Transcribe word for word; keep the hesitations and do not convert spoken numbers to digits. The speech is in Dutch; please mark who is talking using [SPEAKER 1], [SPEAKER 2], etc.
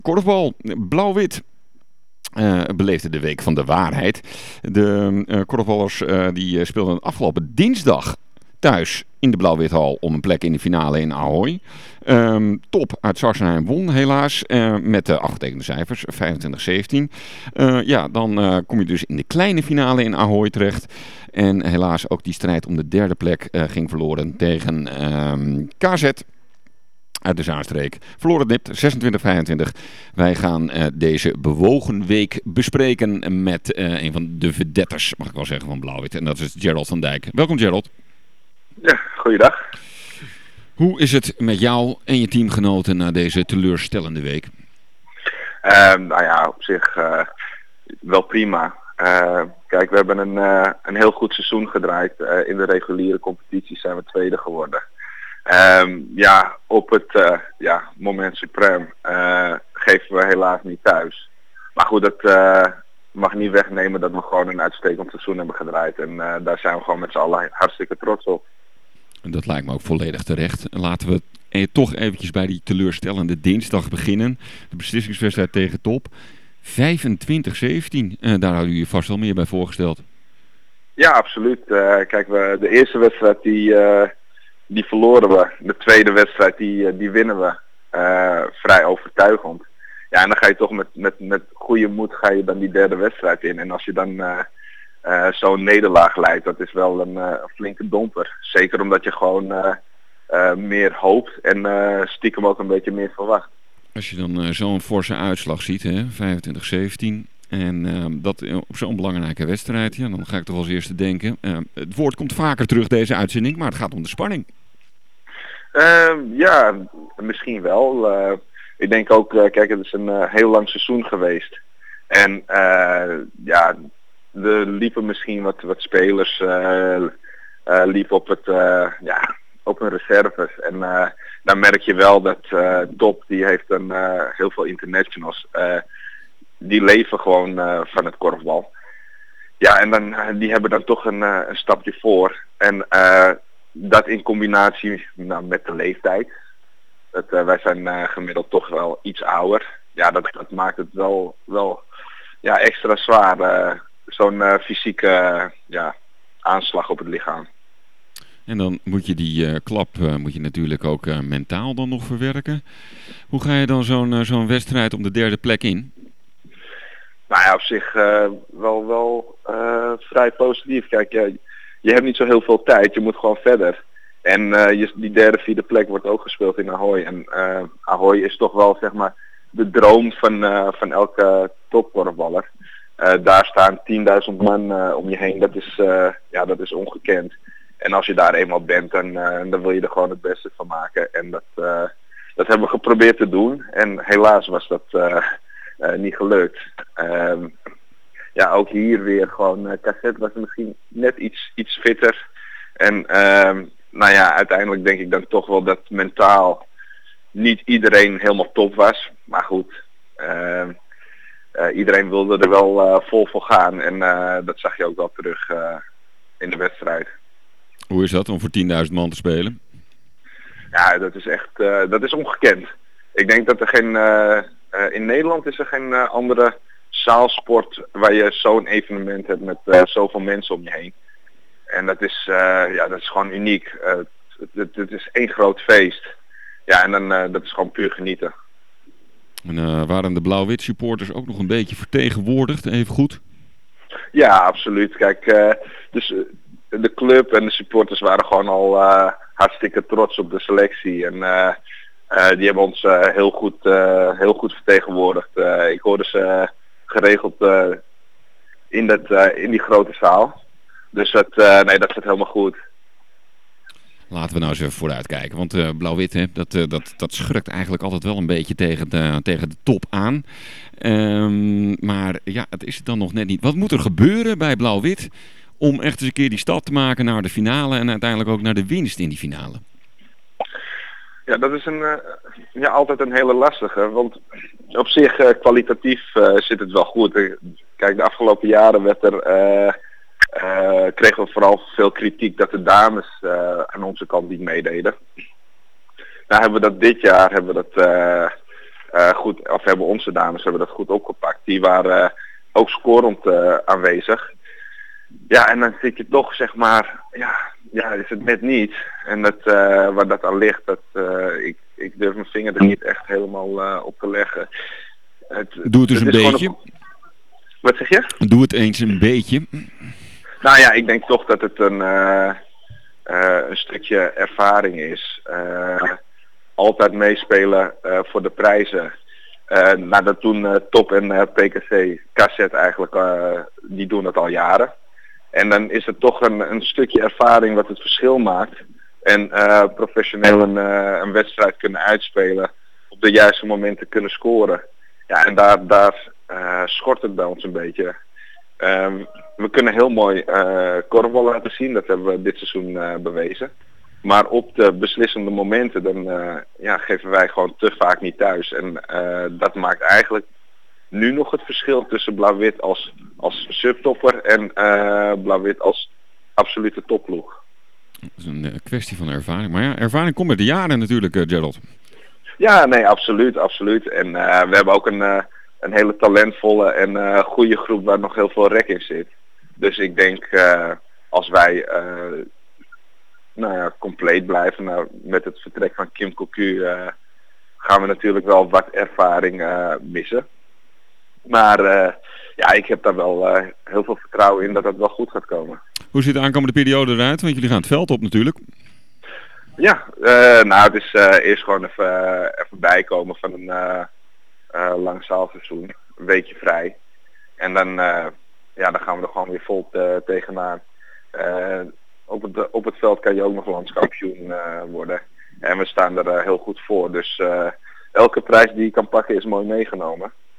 [SPEAKER 1] Korfbal, blauw-wit. Uh, beleefde de week van de waarheid. De uh, korfballers uh, die uh, speelden afgelopen dinsdag thuis in de Blauw-Withal om een plek in de finale in Ahoy. Um, Top uit Sassenheim won helaas uh, met de afgetekende cijfers vijfentwintig zeventien. Uh, ja, dan uh, kom je dus in de kleine finale in Ahoy terecht. En helaas ook die strijd om de derde plek uh, ging verloren tegen um, K Z. Uit de Zaanstreek. Verloren het nipt, zesentwintig vijfentwintig. Wij gaan uh, deze bewogen week bespreken met uh, een van de vedetters, mag ik wel zeggen, van Blauw-Wit. En dat is Gerald van Dijk. Welkom Gerald.
[SPEAKER 2] Ja, goeiedag.
[SPEAKER 1] Hoe is het met jou en je teamgenoten na deze teleurstellende week?
[SPEAKER 2] Uh, nou ja, op zich uh, wel prima. Uh, kijk, we hebben een, uh, een heel goed seizoen gedraaid. Uh, in de reguliere competitie zijn we tweede geworden. Um, ja, op het uh, ja, moment suprem uh, geven we helaas niet thuis. Maar goed, dat uh, mag niet wegnemen dat we gewoon een uitstekend seizoen hebben gedraaid. En uh, daar zijn we gewoon met z'n allen hartstikke trots op.
[SPEAKER 1] Dat lijkt me ook volledig terecht. Laten we eh, toch eventjes bij die teleurstellende dinsdag beginnen. De beslissingswedstrijd tegen Top. vijfentwintig zeventien, uh, daar hadden jullie vast wel meer bij voorgesteld.
[SPEAKER 2] Ja, absoluut. Uh, kijk, we, de eerste wedstrijd die... Uh, Die verloren we. De tweede wedstrijd die, die winnen we uh, vrij overtuigend. Ja, en dan ga je toch met, met, met goede moed ga je dan die derde wedstrijd in. En als je dan uh, uh, zo'n nederlaag leidt, dat is wel een, uh, een flinke domper. Zeker omdat je gewoon uh, uh, meer hoopt en uh, stiekem ook een beetje meer verwacht.
[SPEAKER 1] Als je dan uh, zo'n forse uitslag ziet, hè, vijfentwintig zeventien... En uh, dat op zo'n belangrijke wedstrijd, ja, dan ga ik toch als eerste denken. Uh, het woord komt vaker terug deze uitzending, maar het gaat om de spanning.
[SPEAKER 2] Uh, ja, misschien wel. Uh, ik denk ook, uh, kijk, het is een uh, heel lang seizoen geweest. En uh, ja, er liepen misschien wat, wat spelers uh, uh, liepen op, het, uh, ja, op hun reserves. En uh, dan merk je wel dat uh, Top, die heeft een, uh, heel veel internationals. Uh, die leven gewoon uh, van het korfbal. Ja, en dan, uh, die hebben dan toch een, uh, een stapje voor. En uh, dat in combinatie nou, met de leeftijd. Dat, uh, wij zijn uh, gemiddeld toch wel iets ouder. Ja, dat, dat maakt het wel, wel ja, extra zwaar. Uh, Zo'n uh, fysieke uh, ja, aanslag op het lichaam.
[SPEAKER 1] En dan moet je die uh, klap uh, moet je natuurlijk ook uh, mentaal dan nog verwerken. Hoe ga je dan zo'n, uh, zo'n wedstrijd om de derde plek in?
[SPEAKER 2] Nou ja, op zich uh, wel, wel uh, vrij positief. Kijk, je, je hebt niet zo heel veel tijd. Je moet gewoon verder. En uh, je, die derde, vierde plek wordt ook gespeeld in Ahoy. En uh, Ahoy is toch wel, zeg maar, de droom van, uh, van elke topkorfballer. Uh, daar staan tienduizend man uh, om je heen. Dat is, uh, ja, dat is ongekend. En als je daar eenmaal bent, dan, uh, dan wil je er gewoon het beste van maken. En dat, uh, dat hebben we geprobeerd te doen. En helaas was dat... Uh, Uh, niet gelukt. Uh, ja, ook hier weer gewoon, uh, K Z was misschien net iets, iets fitter. En uh, nou ja, uiteindelijk denk ik dan toch wel dat mentaal niet iedereen helemaal top was. Maar goed, uh, uh, iedereen wilde er wel uh, vol voor gaan. En uh, dat zag je ook wel terug uh, in de wedstrijd.
[SPEAKER 1] Hoe is dat om voor tienduizend man te spelen?
[SPEAKER 2] Ja, dat is echt, uh, dat is ongekend. Ik denk dat er geen... Uh, Uh, in Nederland is er geen uh, andere zaalsport waar je zo'n evenement hebt met uh, zoveel mensen om je heen. En dat is, uh, ja, dat is gewoon uniek. Uh, het, het, het is één groot feest. Ja, en dan, uh, dat is gewoon puur genieten.
[SPEAKER 1] En uh, waren de blauw-wit supporters ook nog een beetje vertegenwoordigd, even goed?
[SPEAKER 2] Ja, absoluut. Kijk, uh, dus uh, de club en de supporters waren gewoon al uh, hartstikke trots op de selectie. En... Uh, Uh, die hebben ons uh, heel, goed, uh, heel goed vertegenwoordigd. Uh, ik hoorde ze uh, geregeld uh, in, dat, uh, in die grote zaal. Dus dat, uh, nee, dat zit helemaal goed.
[SPEAKER 1] Laten we nou eens even vooruit kijken. Want uh, blauw-wit, hè, dat, uh, dat, dat schrukt eigenlijk altijd wel een beetje tegen de, tegen de top aan. Um, maar ja, het is het dan nog net niet. Wat moet er gebeuren bij blauw-wit om echt eens een keer die stap te maken naar de finale en uiteindelijk ook naar de winst in die finale?
[SPEAKER 2] Ja, dat is een, uh, ja, altijd een hele lastige, want op zich uh, kwalitatief uh, zit het wel goed. Kijk, de afgelopen jaren werd er, uh, uh, kregen we vooral veel kritiek dat de dames uh, aan onze kant niet meededen. Nou hebben we dat dit jaar, hebben we dat uh, Uh, goed, of hebben onze dames hebben dat goed opgepakt. Die waren uh, ook scorend uh, aanwezig. Ja, en dan zit je toch, zeg maar, ja, ja is het net niet. En dat, uh, waar dat aan ligt, dat, uh, ik, ik durf mijn vinger er niet echt helemaal uh, op te leggen. Het,
[SPEAKER 1] Doe het dus het een beetje. Een...
[SPEAKER 2] Wat zeg je?
[SPEAKER 1] Doe het eens een beetje.
[SPEAKER 2] Nou ja, ik denk toch dat het een, uh, uh, een stukje ervaring is. Uh, altijd meespelen uh, voor de prijzen. Uh, nou, dat doen uh, Top en uh, P K C Cassette eigenlijk, uh, die doen dat al jaren. En dan is het toch een, een stukje ervaring wat het verschil maakt. En uh, professioneel een, uh, een wedstrijd kunnen uitspelen. Op de juiste momenten kunnen scoren. Ja, en daar, daar uh, schort het bij ons een beetje. Um, we kunnen heel mooi uh, korfbal laten zien. Dat hebben we dit seizoen uh, bewezen. Maar op de beslissende momenten dan uh, ja, geven wij gewoon te vaak niet thuis. En uh, dat maakt eigenlijk nu nog het verschil tussen Blauw-Wit als, als subtopper en uh, Blauw-Wit als absolute topploeg.
[SPEAKER 1] Dat is een uh, kwestie van ervaring. Maar ja, ervaring komt met de jaren natuurlijk, uh, Gerald.
[SPEAKER 2] Ja, nee, absoluut, absoluut. En uh, we hebben ook een, uh, een hele talentvolle en uh, goede groep waar nog heel veel rek in zit. Dus ik denk, uh, als wij uh, nou ja, compleet blijven nou, met het vertrek van Kim Cocu, uh, gaan we natuurlijk wel wat ervaring uh, missen. Maar uh, ja, ik heb daar wel uh, heel veel vertrouwen in dat het wel goed gaat komen.
[SPEAKER 1] Hoe ziet de aankomende periode eruit? Want jullie gaan het veld op natuurlijk.
[SPEAKER 2] Ja, uh, nou het is uh, eerst gewoon even, uh, even bijkomen van een uh, uh, lang zaalseizoen. Een weekje vrij. En dan, uh, ja, dan gaan we er gewoon weer vol te, tegenaan. Uh, op, het, op het veld kan je ook nog landskampioen uh, worden. En we staan er uh, heel goed voor. Dus uh, elke prijs die je kan pakken is mooi meegenomen.